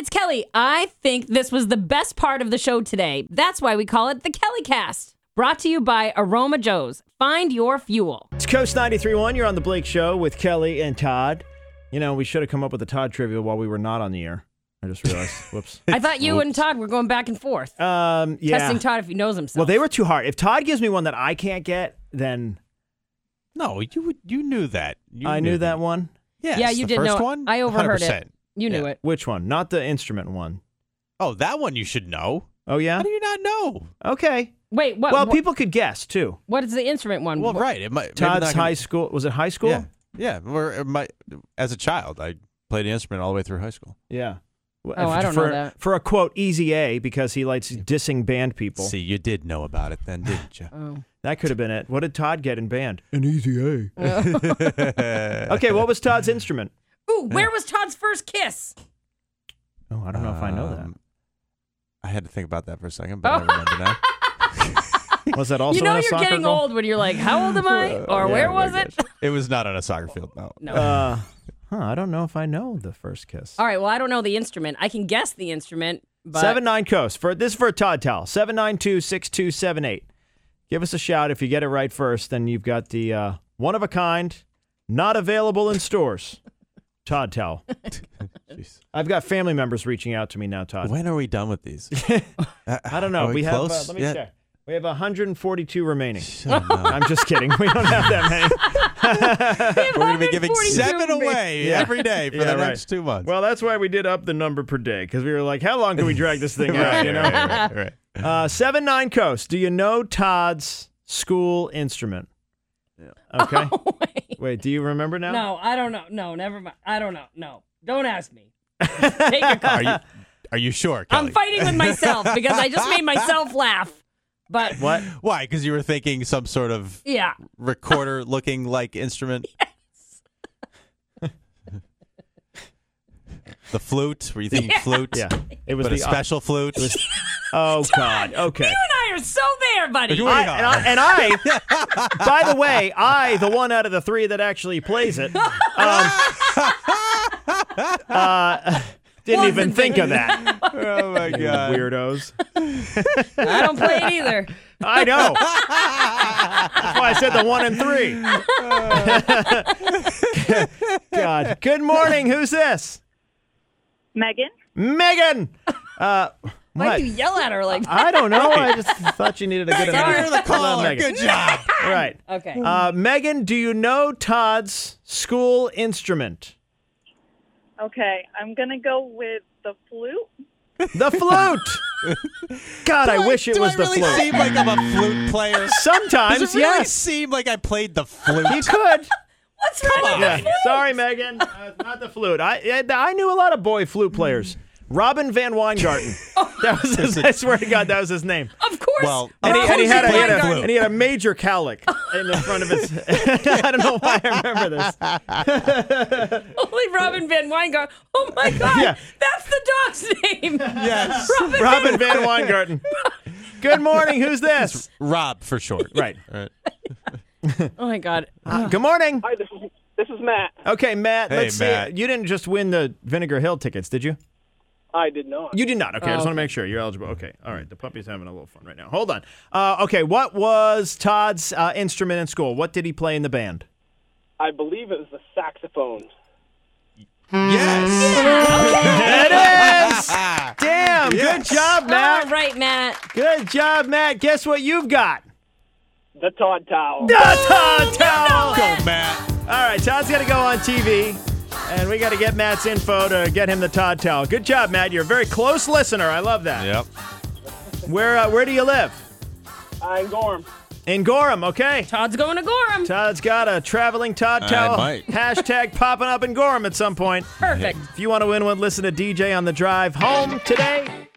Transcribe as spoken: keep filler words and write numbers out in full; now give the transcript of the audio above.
it's Kelly. I think this was the best part of the show today. That's why we call it the Kelly Cast. Brought to you by Aroma Joe's. Find your fuel. It's Coast ninety-three point one. You're on the Blake Show with Kelly and Todd. You know, we should have come up with a Todd trivia while we were not on the air. I just realized. Whoops. I thought you and Todd were going back and forth. Um, yeah. Testing Todd if he knows himself. Well, they were too hard. If Todd gives me one that I can't get, then No, you would- you knew that. You I knew that one. Yes, Yeah, you the did first know. one? I overheard one hundred percent. it. You knew Yeah. it. Which one? Not the instrument one. Oh, that one you should know. Oh, yeah? How do you not know? Okay. Wait, what? Well, what, people could guess, too. what is the instrument one? Well, What- right. It might, maybe Todd's not gonna- high school. Was it high school? Yeah, yeah. Or it might, as a child, I played an instrument all the way through high school. Yeah. Well, Oh, I don't for, know that. For a, quote, easy A, because he likes dissing band people. See, you did know about it then, didn't you? Oh. That could have been it. What did Todd get in band? An easy A. okay, Okay, what was Todd's instrument? Ooh, where was Todd's first kiss? Oh, I don't know if I know that. Um, I had to think about that for a second, but I remember now. Was that also you know in a you're soccer getting goal? old when you're like, how old am I? Or yeah, where I was it? It was not on a soccer field, no. No. Uh, huh, I don't know if I know the first kiss. All right, well, I don't know the instrument. I can guess the instrument, but Seven nine Coast. For this is for a Todd towel. seven nine two, six two seven eight. Give us a shout. If you get it right first, then you've got the uh, one of a kind, not available in stores. Todd towel. Jeez. I've got family members reaching out to me now, Todd. When are we done with these? I don't know. Are we we have. Uh, close let me yet? check. We have one hundred forty-two remaining. Oh, no. I'm just kidding. We don't have that many. We're going to be giving one hundred forty-two seven would be- away Yeah. every day for Yeah, the right. next two months. Well, that's why we did up the number per day, because we were like, how long can we drag this thing out? right, You know. right, right, right. Uh, seven nine Coast. Do you know Todd's school instrument? Yeah. Okay. Oh, wait. Wait, do you remember now? No, I don't know. No, never mind. I don't know. No, don't ask me. Take your call. Are you are you sure, Kelly? I'm fighting with myself because I just made myself laugh. But What? Why? Because you were thinking some sort of yeah, recorder looking like instrument? The flute? Were you thinking flute? Yeah. It was But the a special flute? Oh God. Okay. you and I are so there, buddy. You I, are. and, I, and I, by the way, I, the one out of the three that actually plays it, um, uh, didn't Wasn't even think of that. Oh, my You God. weirdos. I don't play it either. I know. That's why I said the one and three. God. Good morning. Who's this? Megan? Megan. Uh, Why what? do you yell at her like that? I don't know. I just thought you needed a good You're the Love caller. Megan. Good job. Right. Okay. Uh, Megan, do you know Todd's school instrument? Okay, I'm going to go with the flute. The flute. God, I Do wish it do was I the really flute. seem like I'm a flute player? Sometimes, Does it really yes. seem like I played the flute? You could. What's wrong with Yeah. the flute? Sorry, Megan. Uh, not the flute. I I I knew a lot of boy flute players. Robin Van Weingarten. That was his, I swear to God, that was his name. Of course. Well, And he, and he had a, he had a Weingarten. and he had a major cowlick in the front of his. I don't know why I remember this. Holy Robin Van Weingarten. Oh my God. Yeah. That's the dog's name. Yes. Robin, Robin Van Weingarten. Good morning. Who's this? Rob for short. Right. All right. Oh my God. Uh, good morning. Hi, this is this is Matt. Okay, Matt. Hey, let's Matt. see. You didn't just win the Vinegar Hill tickets, did you? I did not. You did not. Okay, I Oh, just want to make sure you're eligible. Okay, all right. The puppy's having a little fun right now. Hold on. Uh, okay, what was Todd's uh, instrument in school? What did he play in the band? I believe it was the saxophone. Yes. It is. Damn. Yes. Good job, Matt. All right, Matt. Good job, Matt. Guess what you've got? The Todd Towel. The Todd Towel. Go, Matt. All right, Todd's got to go on T V, and we got to get Matt's info to get him the Todd Towel. Good job, Matt. You're a very close listener. I love that. Yep. Where uh, Where do you live? I'm Gorham. In Gorham. Okay. Todd's going to Gorham. Todd's got a traveling Todd I towel. might. Hashtag popping up in Gorham at some point. Perfect. If you want to win one, listen to D J on the drive home today.